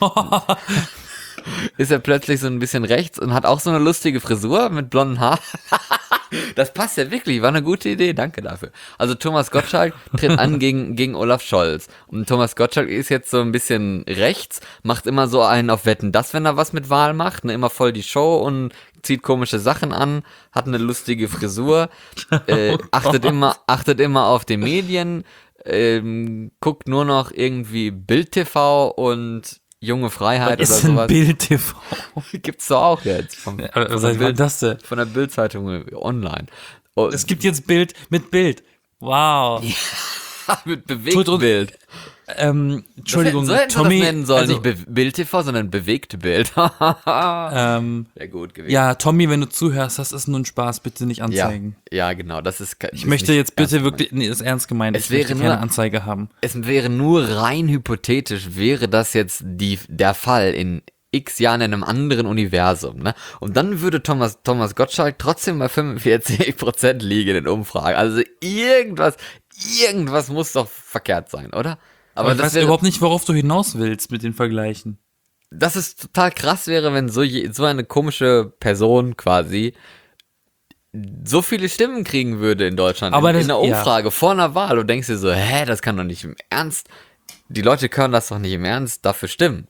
Ist er plötzlich so ein bisschen rechts und hat auch so eine lustige Frisur mit blonden Haaren. Das passt ja wirklich, war eine gute Idee, danke dafür. Also Thomas Gottschalk tritt an gegen Olaf Scholz. Und Thomas Gottschalk ist jetzt so ein bisschen rechts, macht immer so einen auf Wetten, dass wenn er was mit Wahl macht, ne, immer voll die Show und zieht komische Sachen an, hat eine lustige Frisur, achtet immer auf die Medien, guckt nur noch irgendwie Bild TV und Junge Freiheit Was oder ist denn sowas. Bild TV? Gibt's doch auch jetzt. Seit wann das denn? Von der Bild-Zeitung online. Oh, Es gibt jetzt Bild mit Bild. Wow. mit Bewegtbild. Entschuldigung, So hätten sie Tommy. das nennen sollen, Also, nicht Bild-TV, sondern bewegte Bild. Wäre gut gewesen. ja, Tommy, wenn du zuhörst, das ist nur ein Spaß, bitte nicht anzeigen. Ja, genau. Das ist. Ich möchte jetzt bitte wirklich, nee, das ist ernst gemeint, Es ich möchte wäre keine nur- Anzeige haben. Es wäre nur rein hypothetisch, wäre das jetzt der Fall in x Jahren in einem anderen Universum, ne? Und dann würde Thomas Gottschalk trotzdem bei 45% liegen in Umfragen. Also irgendwas muss doch verkehrt sein, oder? Aber ich das weiß wäre, überhaupt nicht, worauf du hinaus willst mit den Vergleichen. dass es total krass wäre, wenn so eine komische Person quasi so viele Stimmen kriegen würde in Deutschland. Aber in das- einer Umfrage vor einer Wahl. Du denkst dir so, das kann doch nicht im Ernst. Die Leute können das doch nicht im Ernst dafür stimmen.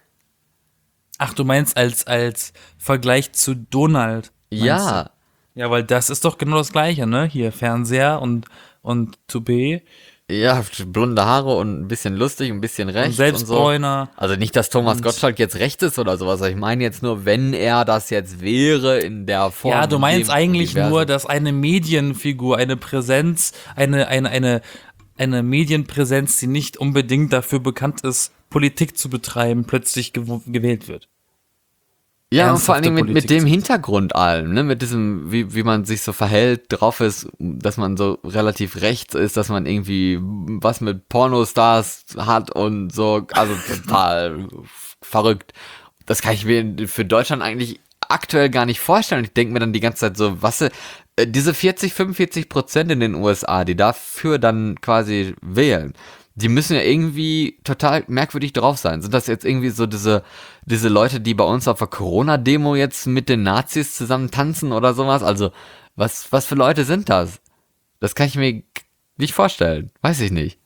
Ach, du meinst als Vergleich zu Donald? meinst Ja. du? Ja, weil das ist doch genau das Gleiche, ne? Hier Fernseher und Toupet Ja, blonde Haare und ein bisschen lustig, ein bisschen rechts und und so. Selbstbräuner. Also nicht, dass Thomas Gottschalk jetzt rechts ist oder sowas. Ich meine jetzt nur, wenn er das jetzt wäre in der Form. Ja, du in meinst dem eigentlich Universum. nur, dass eine Medienfigur, eine Präsenz, eine Medienpräsenz, die nicht unbedingt dafür bekannt ist, Politik zu betreiben, plötzlich gewählt wird. Ja, und vor allen ernsthafte Dingen mit Politik dem zu Hintergrund allem, ne, mit diesem, wie man sich so verhält, drauf ist, dass man so relativ rechts ist, dass man irgendwie was mit Pornostars hat und so, also total verrückt. Das kann ich mir für Deutschland eigentlich aktuell gar nicht vorstellen. Ich denke mir dann die ganze Zeit so, diese 40-45% in den USA, die dafür dann quasi wählen, die müssen ja irgendwie total merkwürdig drauf sein. Sind das jetzt irgendwie so diese Leute, die bei uns auf der Corona-Demo jetzt mit den Nazis zusammen tanzen oder sowas? Also, was für Leute sind das? Das kann ich mir nicht vorstellen. Weiß ich nicht.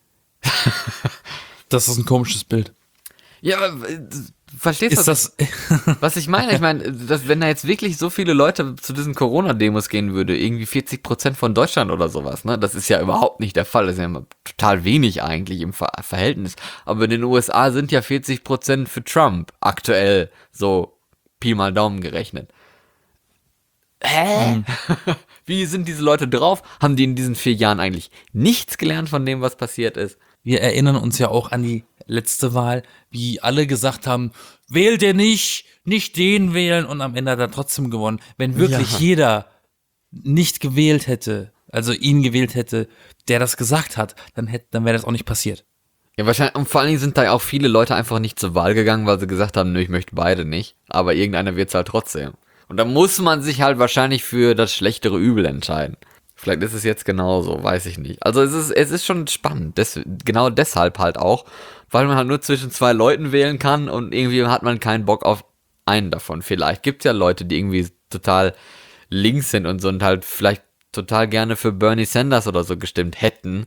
Das ist ein komisches Bild. Ja, aber verstehst du, Ist das, was ich meine? Ich meine, wenn da jetzt wirklich so viele Leute zu diesen Corona-Demos gehen würde, irgendwie 40% von Deutschland oder sowas, ne? Das ist ja überhaupt nicht der Fall. Das ist ja immer total wenig eigentlich im Verhältnis. Aber in den USA sind ja 40% für Trump aktuell, so Pi mal Daumen gerechnet. Hä? Wie sind diese Leute drauf? Haben die in diesen 4 Jahren eigentlich nichts gelernt von dem, was passiert ist? wir erinnern uns ja auch an die letzte Wahl, wie alle gesagt haben, wählt ihr nicht den wählen und am Ende hat er trotzdem gewonnen. Wenn wirklich Ja. jeder nicht gewählt hätte, also ihn gewählt hätte, der das gesagt hat, dann wäre das auch nicht passiert. Ja, wahrscheinlich, und vor allen Dingen sind da ja auch viele Leute einfach nicht zur Wahl gegangen, weil sie gesagt haben, nö, ich möchte beide nicht, aber irgendeiner wird's halt trotzdem. Und da muss man sich halt wahrscheinlich für das schlechtere Übel entscheiden. Vielleicht ist es jetzt genauso, weiß ich nicht. Also es ist schon spannend, genau deshalb halt auch, weil man halt nur zwischen 2 Leuten wählen kann und irgendwie hat man keinen Bock auf einen davon. Vielleicht gibt's ja Leute, die irgendwie total links sind und so und halt vielleicht total gerne für Bernie Sanders oder so gestimmt hätten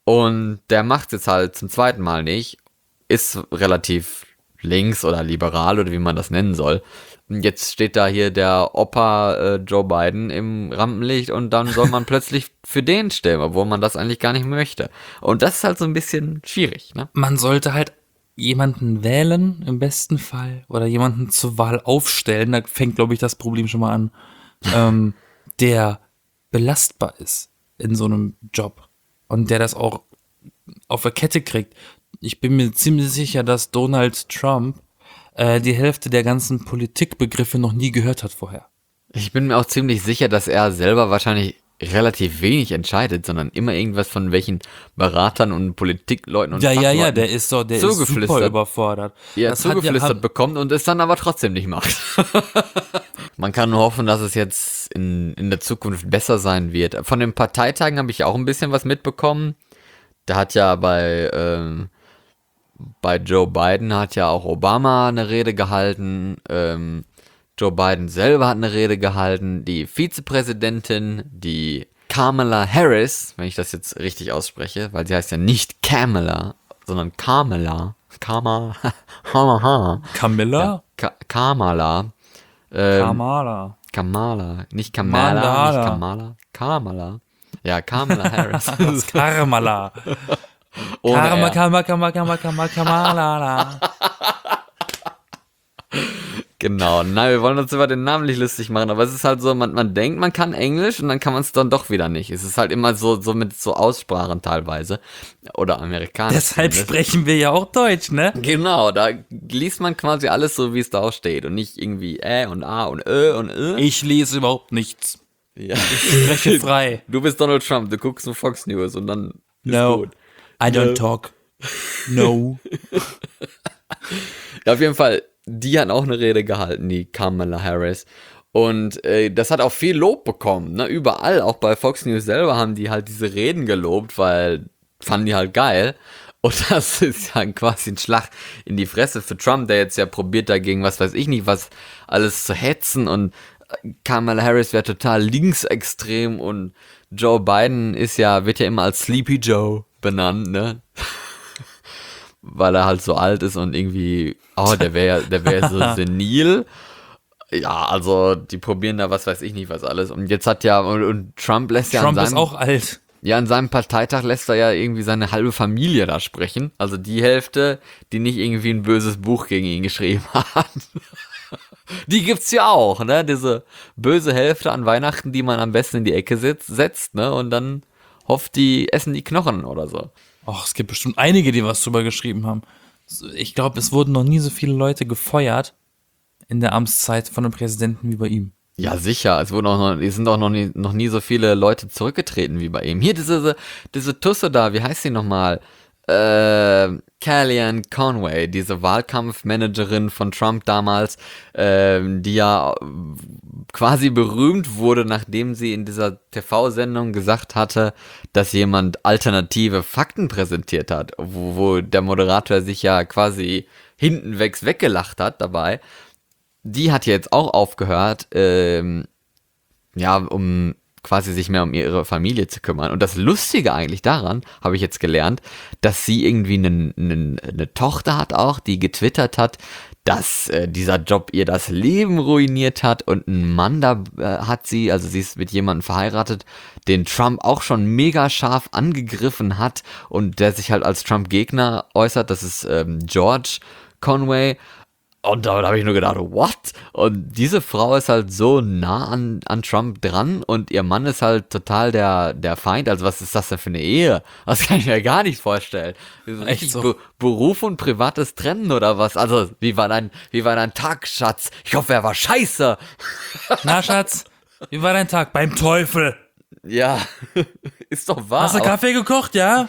Und der macht es jetzt halt zum zweiten Mal nicht. Ist relativ links oder liberal oder wie man das nennen soll. Und jetzt steht da hier der Opa Joe Biden im Rampenlicht und dann soll man plötzlich für den stimmen, obwohl man das eigentlich gar nicht möchte. Und das ist halt so ein bisschen schwierig, ne? Man sollte halt jemanden wählen, im besten Fall, oder jemanden zur Wahl aufstellen, da fängt, glaube ich, das Problem schon mal an, der belastbar ist in so einem Job und der das auch auf der Kette kriegt. Ich bin mir ziemlich sicher, dass Donald Trump die Hälfte der ganzen Politikbegriffe noch nie gehört hat vorher. Ich bin mir auch ziemlich sicher, dass er selber wahrscheinlich relativ wenig entscheidet, sondern immer irgendwas von welchen Beratern und Politikleuten und Ja, Fachleuten der ist super zugeflüstert. überfordert. Ja, Das zugeflüstert bekommt und es dann aber trotzdem nicht macht. Man kann nur hoffen, dass es jetzt in der Zukunft besser sein wird. Von den Parteitagen habe ich auch ein bisschen was mitbekommen. Da hat ja bei Joe Biden hat ja auch Obama eine Rede gehalten. Joe Biden selber hat eine Rede gehalten. Die Vizepräsidentin, die Kamala Harris, wenn ich das jetzt richtig ausspreche, weil sie heißt ja nicht Kamala, sondern Kamala. Kamala. Camilla? Ja, Kamala. Kamala. Kamala. Nicht Kamala, Mandala. nicht Kamala. Kamala. Ja, Kamala Harris. Karmala. Ohne R. Kamala. Genau, nein, wir wollen uns über den Namen nicht lustig machen, aber es ist halt so, man denkt, man kann Englisch und dann kann man es dann doch wieder nicht. Es ist halt immer so mit so Aussprachen teilweise. Oder Amerikanisch. Deshalb zumindest. sprechen wir ja auch Deutsch, ne? Genau, da liest man quasi alles so, wie es da auch steht und nicht irgendwie und A und und Ich lese überhaupt nichts. Ja. Ich spreche frei. Du bist Donald Trump, du guckst nur Fox News und dann ist No, gut. I don't talk. No. Ja, auf jeden Fall, die hat auch eine Rede gehalten, die Kamala Harris. Und das hat auch viel Lob bekommen, ne? Überall, auch bei Fox News selber haben die halt diese Reden gelobt, weil fanden die halt geil. Und das ist ja quasi ein Schlag in die Fresse für Trump, der jetzt ja probiert dagegen, was weiß ich nicht, was alles zu hetzen. Und Kamala Harris wäre total linksextrem und Joe Biden wird ja immer als Sleepy Joe benannt, ne? Weil er halt so alt ist und irgendwie, der wäre so senil. Ja, also die probieren da was weiß ich nicht was alles. Und jetzt hat und Trump lässt Trump ist auch alt. Ja, an seinem Parteitag lässt er ja irgendwie seine halbe Familie da sprechen. Also die Hälfte, die nicht irgendwie ein böses Buch gegen ihn geschrieben hat. Die gibt's ja auch, ne? Diese böse Hälfte an Weihnachten, die man am besten in die Ecke setzt, ne? Und dann hofft, die essen die Knochen oder so. Och, es gibt bestimmt einige, die was drüber geschrieben haben. Ich glaube, es wurden noch nie so viele Leute gefeuert in der Amtszeit von einem Präsidenten wie bei ihm. Ja, sicher. Es sind auch noch nie so viele Leute zurückgetreten wie bei ihm. Hier, diese Tusse da, wie heißt sie nochmal? Kellyanne Conway, diese Wahlkampfmanagerin von Trump damals, die ja quasi berühmt wurde, nachdem sie in dieser TV-Sendung gesagt hatte, dass jemand alternative Fakten präsentiert hat, wo der Moderator sich ja quasi hintenwegs weggelacht hat dabei. Die hat jetzt auch aufgehört, um quasi sich mehr um ihre Familie zu kümmern. Und das Lustige eigentlich daran, habe ich jetzt gelernt, dass sie irgendwie eine Tochter hat auch, die getwittert hat, dass dieser Job ihr das Leben ruiniert hat und einen Mann da hat sie, also sie ist mit jemandem verheiratet, den Trump auch schon mega scharf angegriffen hat und der sich halt als Trump-Gegner äußert, das ist George Conway. Und da habe ich nur gedacht, what? Und diese Frau ist halt so nah an Trump dran und ihr Mann ist halt total der Feind. Also was ist das denn für eine Ehe? Das kann ich mir gar nicht vorstellen. Richtig so. Beruf und Privates trennen oder was? Also wie war dein Tag, Schatz? Ich hoffe, er war scheiße. Na, Schatz, wie war dein Tag? Beim Teufel. Ja, ist doch wahr. Hast du Kaffee gekocht, ja?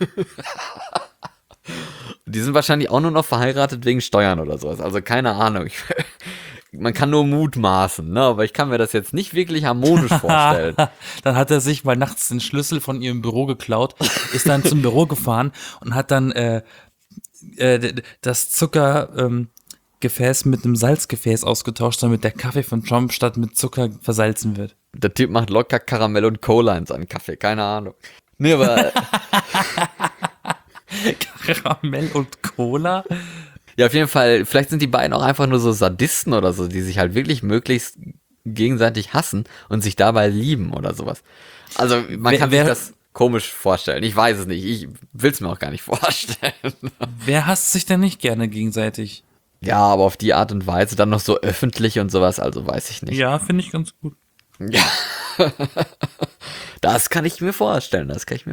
Die sind wahrscheinlich auch nur noch verheiratet wegen Steuern oder sowas. Also keine Ahnung. Man kann nur mutmaßen, ne? Aber ich kann mir das jetzt nicht wirklich harmonisch vorstellen. Dann hat er sich mal nachts den Schlüssel von ihrem Büro geklaut, ist dann zum Büro gefahren und hat dann das Zuckergefäß mit einem Salzgefäß ausgetauscht, damit der Kaffee von Trump statt mit Zucker versalzen wird. Der Typ macht locker Karamell und Cola in seinen Kaffee, keine Ahnung. Nee, aber Karamell und Cola? ja, auf jeden Fall, vielleicht sind die beiden auch einfach nur so Sadisten oder so, die sich halt wirklich möglichst gegenseitig hassen und sich dabei lieben oder sowas. Also man kann sich das komisch vorstellen. Ich weiß es nicht. Ich will es mir auch gar nicht vorstellen. Wer hasst sich denn nicht gerne gegenseitig? Ja, aber auf die Art und Weise dann noch so öffentlich und sowas, also weiß ich nicht. Ja, finde ich ganz gut. Ja. Das kann ich mir vorstellen,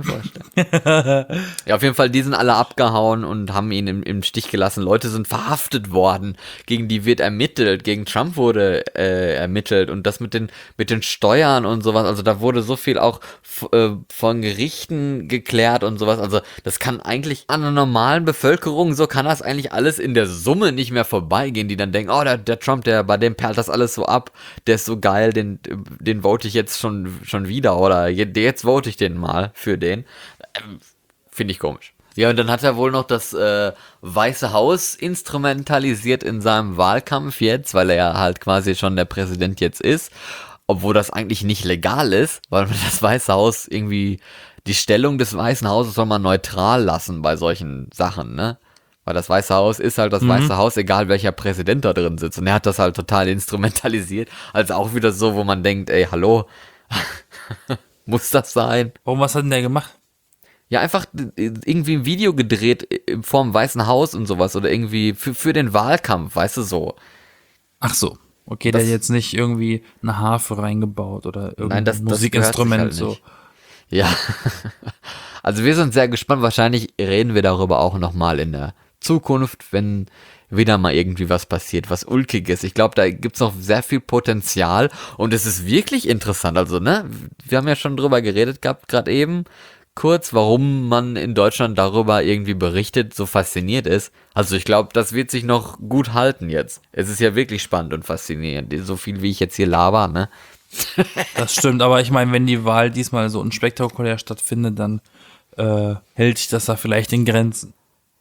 Ja, auf jeden Fall, die sind alle abgehauen und haben ihn im Stich gelassen. Leute sind verhaftet worden, gegen die wird ermittelt, gegen Trump wurde ermittelt und das mit den Steuern und sowas. Also da wurde so viel auch von Gerichten geklärt und sowas. Also das kann eigentlich an einer normalen Bevölkerung, so kann das eigentlich alles in der Summe nicht mehr vorbeigehen, die dann denken, oh, der Trump, bei dem perlt das alles so ab, der ist so geil, den vote ich jetzt schon wieder oder jetzt vote ich den mal für den. Finde ich komisch. Ja, und dann hat er wohl noch das Weiße Haus instrumentalisiert in seinem Wahlkampf jetzt, weil er ja halt quasi schon der Präsident jetzt ist, obwohl das eigentlich nicht legal ist, weil das Weiße Haus irgendwie, die Stellung des Weißen Hauses soll man neutral lassen bei solchen Sachen, ne? Weil das Weiße Haus ist halt das Weiße Haus, egal welcher Präsident da drin sitzt. Und er hat das halt total instrumentalisiert. Also auch wieder so, wo man denkt, ey, hallo, muss das sein? Warum, was hat denn der gemacht? Ja, einfach irgendwie ein Video gedreht vorm Weißen Haus und sowas. Oder irgendwie für den Wahlkampf, weißt du, so. Ach so. Okay, der hat jetzt nicht irgendwie eine Harfe reingebaut oder irgendein das Musikinstrument halt so. nicht. Ja. Also wir sind sehr gespannt. Wahrscheinlich reden wir darüber auch nochmal in der Zukunft, wenn wieder mal irgendwie was passiert, was Ulkiges. Ich glaube, da gibt's noch sehr viel Potenzial und es ist wirklich interessant. Also, ne, wir haben ja schon drüber geredet gehabt, gerade eben kurz, warum man in Deutschland darüber irgendwie berichtet, so fasziniert ist. Also ich glaube, das wird sich noch gut halten jetzt. Es ist ja wirklich spannend und faszinierend. So viel, wie ich jetzt hier laber, ne? Das stimmt, aber ich meine, wenn die Wahl diesmal so unspektakulär stattfindet, dann hält sich das da vielleicht in Grenzen.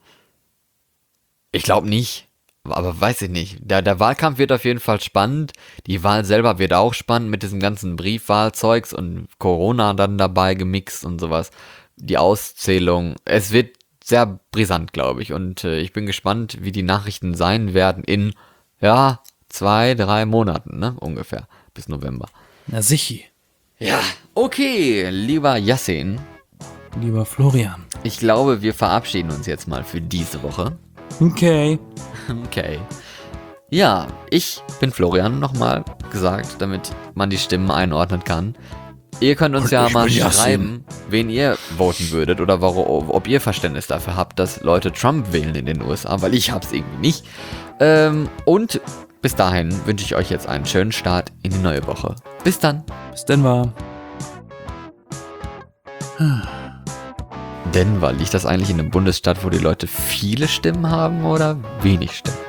Ich glaube nicht, aber weiß ich nicht. Der Wahlkampf wird auf jeden Fall spannend. Die Wahl selber wird auch spannend mit diesem ganzen Briefwahlzeugs und Corona dann dabei gemixt und sowas. Die Auszählung. Es wird sehr brisant, glaube ich. Und ich bin gespannt, wie die Nachrichten sein werden in, 2-3 Monaten, ne? Ungefähr. Bis November. Na sicher. Ja, okay, lieber Yassin. Lieber Florian. Ich glaube, wir verabschieden uns jetzt mal für diese Woche. Okay. Okay. Ja, ich bin Florian, nochmal gesagt, damit man die Stimmen einordnen kann. Ihr könnt uns ja mal schreiben, wen ihr voten würdet oder ob ihr Verständnis dafür habt, dass Leute Trump wählen in den USA, weil ich hab's irgendwie nicht. Und bis dahin wünsche ich euch jetzt einen schönen Start in die neue Woche. Bis dann. Bis Denver. Denver, liegt das eigentlich in einem Bundesstaat, wo die Leute viele Stimmen haben oder wenig Stimmen?